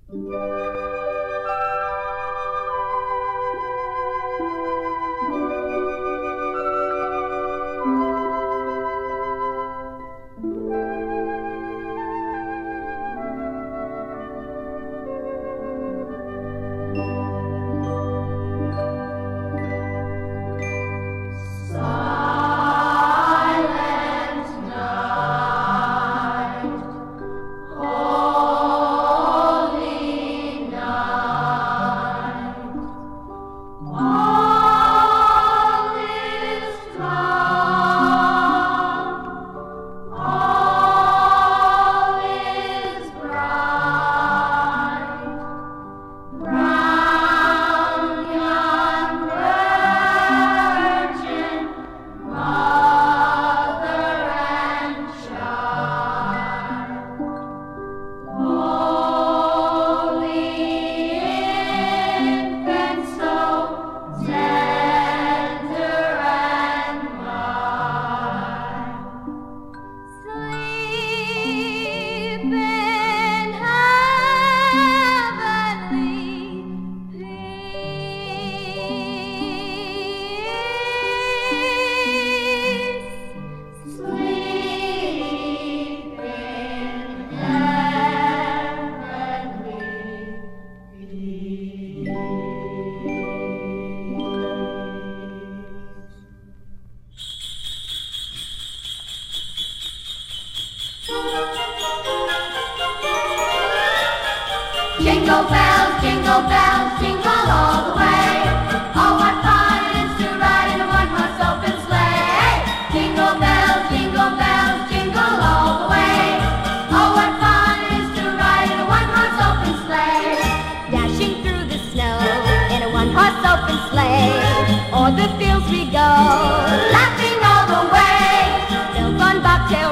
Jingle bells, jingle all the way. Oh, what fun it is to ride in a one-horse open sleigh. Jingle bells, jingle all the way. Oh, what fun it is to ride in a one-horse open sleigh. Dashing through the snow in a one-horse open sleigh. O'er the fields we go, laughing all the way. Bells on bobtail